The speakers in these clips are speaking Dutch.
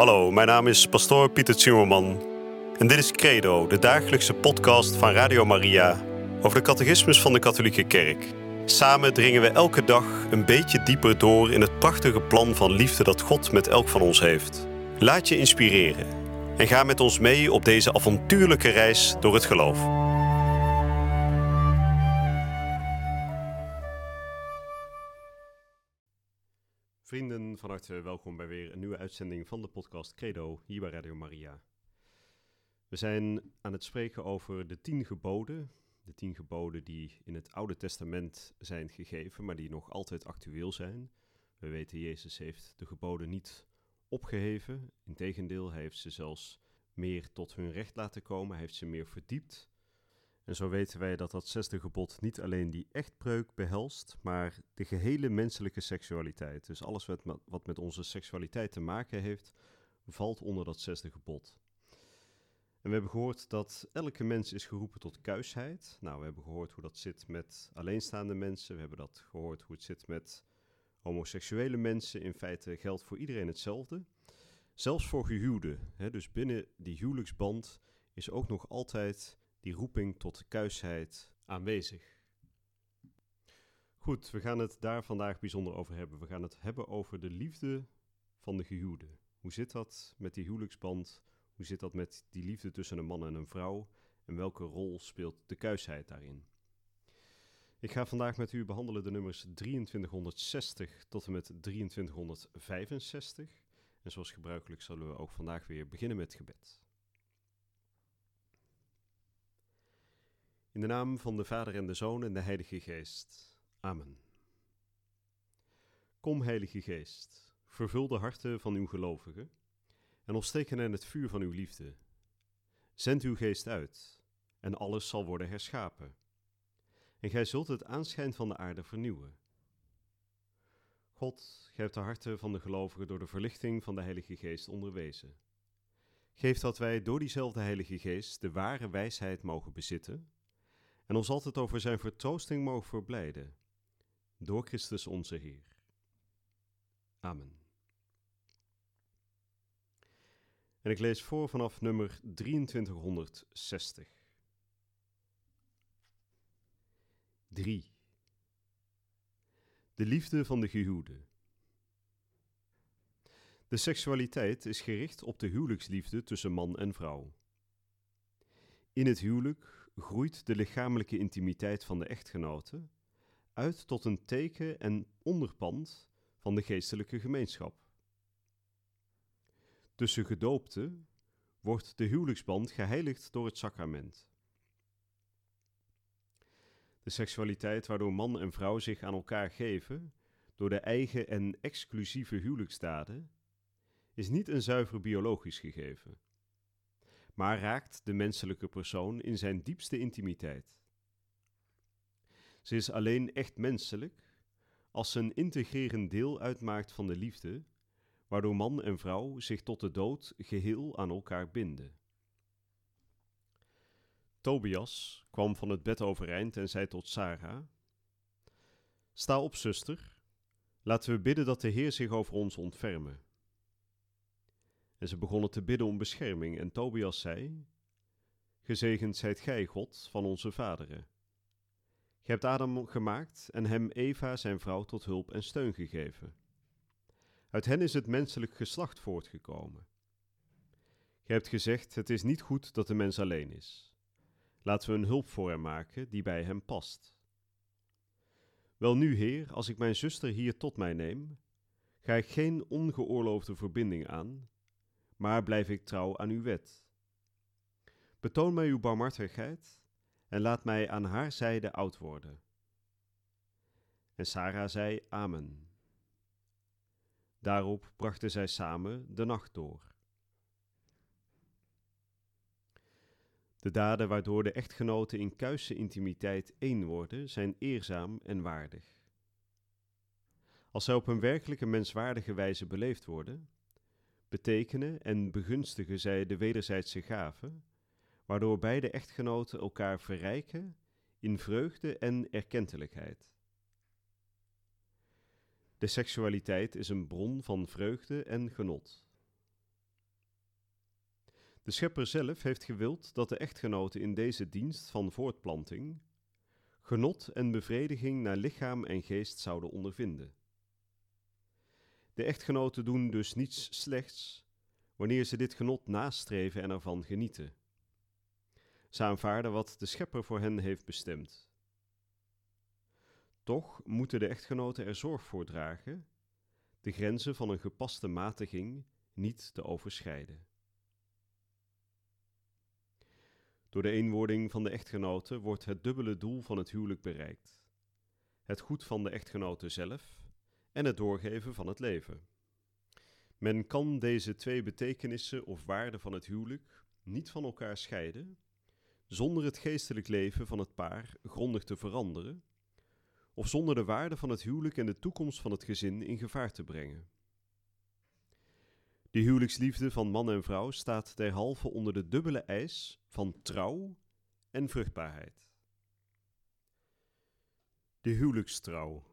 Hallo, mijn naam is pastoor Pieter Zimmerman en dit is Credo, de dagelijkse podcast van Radio Maria over de catechismus van de Katholieke Kerk. Samen dringen we elke dag een beetje dieper door in het prachtige plan van liefde dat God met elk van ons heeft. Laat je inspireren en ga met ons mee op deze avontuurlijke reis door het geloof. Vrienden, van harte welkom bij weer een nieuwe uitzending van de podcast Credo hier bij Radio Maria. We zijn aan het spreken over de 10 geboden. De 10 geboden die in het Oude Testament zijn gegeven, maar die nog altijd actueel zijn. We weten, Jezus heeft de geboden niet opgeheven. Integendeel, hij heeft ze zelfs meer tot hun recht laten komen. Hij heeft ze meer verdiept. En zo weten wij dat dat 6e gebod niet alleen die echtbreuk behelst, maar de gehele menselijke seksualiteit. Dus alles wat met onze seksualiteit te maken heeft, valt onder dat 6e gebod. En we hebben gehoord dat elke mens is geroepen tot kuisheid. Nou, we hebben gehoord hoe dat zit met alleenstaande mensen. We hebben dat gehoord hoe het zit met homoseksuele mensen. In feite geldt voor iedereen hetzelfde. Zelfs voor gehuwden. Dus binnen die huwelijksband is ook nog altijd die roeping tot kuisheid aanwezig. Goed, we gaan het daar vandaag bijzonder over hebben. We gaan het hebben over de liefde van de gehuwde. Hoe zit dat met die huwelijksband? Hoe zit dat met die liefde tussen een man en een vrouw? En welke rol speelt de kuisheid daarin? Ik ga vandaag met u behandelen de nummers 2360 tot en met 2365. En zoals gebruikelijk zullen we ook vandaag weer beginnen met gebed. In de naam van de Vader en de Zoon en de Heilige Geest. Amen. Kom, Heilige Geest, vervul de harten van uw gelovigen en ontsteek hen het vuur van uw liefde. Zend uw geest uit en alles zal worden herschapen. En gij zult het aanschijn van de aarde vernieuwen. God, gij hebt de harten van de gelovigen door de verlichting van de Heilige Geest onderwezen. Geef dat wij door diezelfde Heilige Geest de ware wijsheid mogen bezitten en ons altijd over zijn vertroosting mogen verblijden. Door Christus onze Heer. Amen. En ik lees voor vanaf nummer 2360. 3. De liefde van de gehuwde. De seksualiteit is gericht op de huwelijksliefde tussen man en vrouw. In het huwelijk groeit de lichamelijke intimiteit van de echtgenoten uit tot een teken en onderpand van de geestelijke gemeenschap. Tussen gedoopten wordt de huwelijksband geheiligd door het sacrament. De seksualiteit waardoor man en vrouw zich aan elkaar geven door de eigen en exclusieve huwelijksdaden is niet een zuiver biologisch gegeven, maar raakt de menselijke persoon in zijn diepste intimiteit. Ze is alleen echt menselijk als ze een integrerend deel uitmaakt van de liefde, waardoor man en vrouw zich tot de dood geheel aan elkaar binden. Tobias kwam van het bed overeind en zei tot Sarah: Sta op, zuster, laten we bidden dat de Heer zich over ons ontferme. En ze begonnen te bidden om bescherming en Tobias zei: Gezegend zijt gij, God, van onze vaderen. Gij hebt Adam gemaakt en hem Eva, zijn vrouw, tot hulp en steun gegeven. Uit hen is het menselijk geslacht voortgekomen. Gij hebt gezegd, het is niet goed dat de mens alleen is. Laten we een hulp voor hem maken die bij hem past. Welnu, Heer, als ik mijn zuster hier tot mij neem, ga ik geen ongeoorloofde verbinding aan, maar blijf ik trouw aan uw wet. Betoon mij uw barmhartigheid en laat mij aan haar zijde oud worden. En Sarah zei: Amen. Daarop brachten zij samen de nacht door. De daden waardoor de echtgenoten in kuisse intimiteit één worden, zijn eerzaam en waardig. Als zij op een werkelijke menswaardige wijze beleefd worden, betekenen en begunstigen zij de wederzijdse gave, waardoor beide echtgenoten elkaar verrijken in vreugde en erkentelijkheid. De seksualiteit is een bron van vreugde en genot. De Schepper zelf heeft gewild dat de echtgenoten in deze dienst van voortplanting genot en bevrediging naar lichaam en geest zouden ondervinden. De echtgenoten doen dus niets slechts wanneer ze dit genot nastreven en ervan genieten. Ze aanvaarden wat de Schepper voor hen heeft bestemd. Toch moeten de echtgenoten er zorg voor dragen de grenzen van een gepaste matiging niet te overschrijden. Door de eenwording van de echtgenoten wordt het dubbele doel van het huwelijk bereikt: het goed van de echtgenoten zelf en het doorgeven van het leven. Men kan deze twee betekenissen of waarden van het huwelijk niet van elkaar scheiden, zonder het geestelijk leven van het paar grondig te veranderen, of zonder de waarde van het huwelijk en de toekomst van het gezin in gevaar te brengen. De huwelijksliefde van man en vrouw staat derhalve onder de dubbele eis van trouw en vruchtbaarheid. De huwelijkstrouw.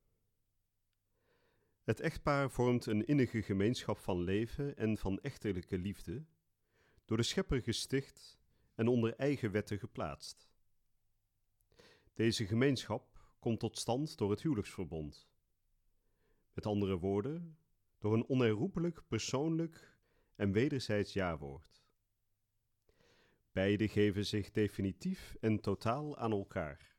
Het echtpaar vormt een innige gemeenschap van leven en van echtelijke liefde, door de Schepper gesticht en onder eigen wetten geplaatst. Deze gemeenschap komt tot stand door het huwelijksverbond. Met andere woorden, door een onherroepelijk, persoonlijk en wederzijds ja-woord. Beiden geven zich definitief en totaal aan elkaar.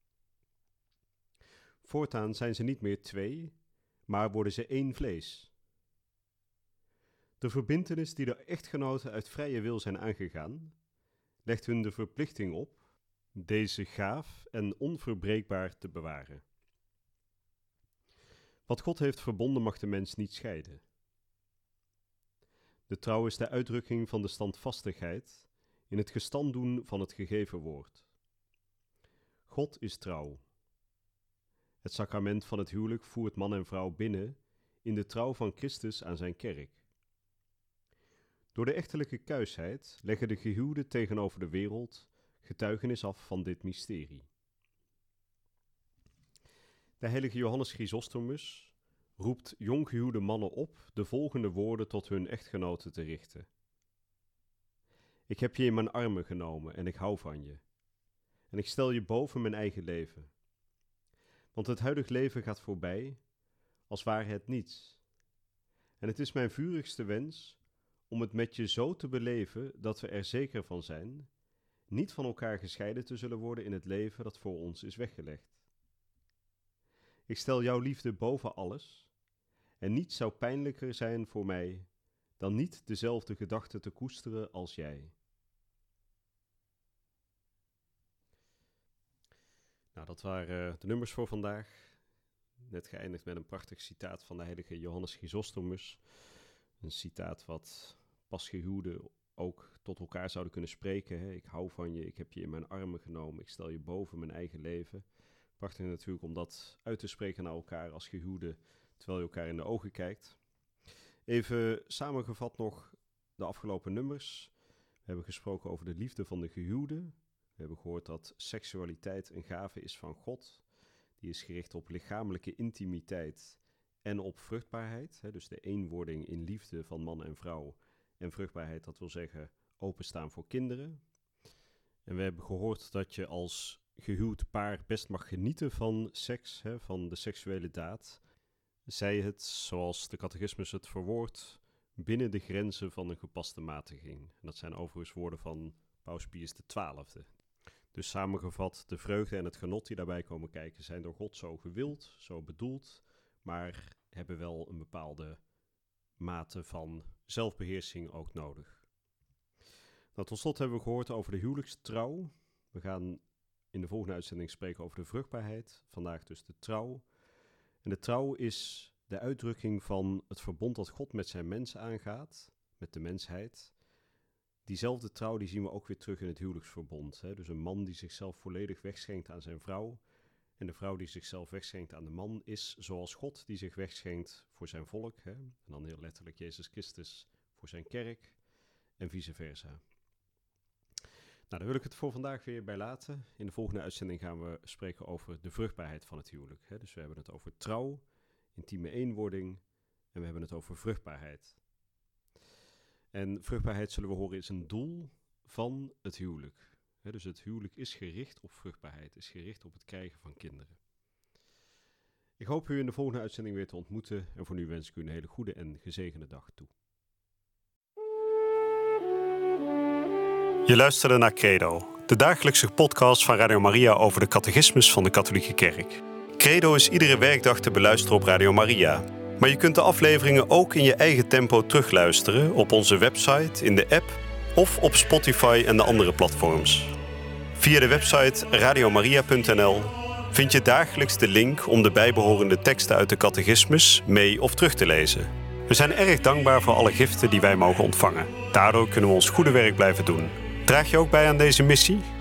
Voortaan zijn ze niet meer twee, maar worden ze één vlees. De verbintenis die de echtgenoten uit vrije wil zijn aangegaan, legt hun de verplichting op deze gaaf en onverbreekbaar te bewaren. Wat God heeft verbonden mag de mens niet scheiden. De trouw is de uitdrukking van de standvastigheid in het gestand doen van het gegeven woord. God is trouw. Het sacrament van het huwelijk voert man en vrouw binnen in de trouw van Christus aan zijn kerk. Door de echtelijke kuisheid leggen de gehuwden tegenover de wereld getuigenis af van dit mysterie. De heilige Johannes Chrysostomus roept jonggehuwde mannen op de volgende woorden tot hun echtgenoten te richten. Ik heb je in mijn armen genomen en ik hou van je. En ik stel je boven mijn eigen leven. Want het huidige leven gaat voorbij, als ware het niets. En het is mijn vurigste wens om het met je zo te beleven dat we er zeker van zijn niet van elkaar gescheiden te zullen worden in het leven dat voor ons is weggelegd. Ik stel jouw liefde boven alles, en niets zou pijnlijker zijn voor mij dan niet dezelfde gedachten te koesteren als jij. Nou, dat waren de nummers voor vandaag. Net geëindigd met een prachtig citaat van de heilige Johannes Chrysostomus. Een citaat wat pasgehuwden ook tot elkaar zouden kunnen spreken. Hè? Ik hou van je, ik heb je in mijn armen genomen, ik stel je boven mijn eigen leven. Prachtig natuurlijk om dat uit te spreken naar elkaar als gehuwden, terwijl je elkaar in de ogen kijkt. Even samengevat nog de afgelopen nummers. We hebben gesproken over de liefde van de gehuwden. We hebben gehoord dat seksualiteit een gave is van God. Die is gericht op lichamelijke intimiteit en op vruchtbaarheid. Hè? Dus de eenwording in liefde van man en vrouw. En vruchtbaarheid, dat wil zeggen openstaan voor kinderen. En we hebben gehoord dat je als gehuwd paar best mag genieten van seks, hè, van de seksuele daad. Zij het, zoals de catechismus het verwoordt, binnen de grenzen van een gepaste matiging. En dat zijn overigens woorden van Paus Pius XII. Dus samengevat, de vreugde en het genot die daarbij komen kijken zijn door God zo gewild, zo bedoeld, maar hebben wel een bepaalde mate van zelfbeheersing ook nodig. Nou, tot slot hebben we gehoord over de huwelijkstrouw. We gaan in de volgende uitzending spreken over de vruchtbaarheid. Vandaag dus de trouw. En de trouw is de uitdrukking van het verbond dat God met zijn mens aangaat, met de mensheid. Diezelfde trouw die zien we ook weer terug in het huwelijksverbond. Hè? Dus een man die zichzelf volledig wegschenkt aan zijn vrouw. En de vrouw die zichzelf wegschenkt aan de man is zoals God die zich wegschenkt voor zijn volk. Hè? En dan heel letterlijk Jezus Christus voor zijn kerk en vice versa. Nou, daar wil ik het voor vandaag weer bij laten. In de volgende uitzending gaan we spreken over de vruchtbaarheid van het huwelijk. Hè? Dus we hebben het over trouw, intieme eenwording en we hebben het over vruchtbaarheid. En vruchtbaarheid, zullen we horen, is een doel van het huwelijk. Dus het huwelijk is gericht op vruchtbaarheid, is gericht op het krijgen van kinderen. Ik hoop u in de volgende uitzending weer te ontmoeten en voor nu wens ik u een hele goede en gezegende dag toe. Je luisterde naar Credo, de dagelijkse podcast van Radio Maria over de catechismus van de Katholieke Kerk. Credo is iedere werkdag te beluisteren op Radio Maria. Maar je kunt de afleveringen ook in je eigen tempo terugluisteren op onze website, in de app of op Spotify en de andere platforms. Via de website radiomaria.nl vind je dagelijks de link om de bijbehorende teksten uit de catechismus mee of terug te lezen. We zijn erg dankbaar voor alle giften die wij mogen ontvangen. Daardoor kunnen we ons goede werk blijven doen. Draag je ook bij aan deze missie?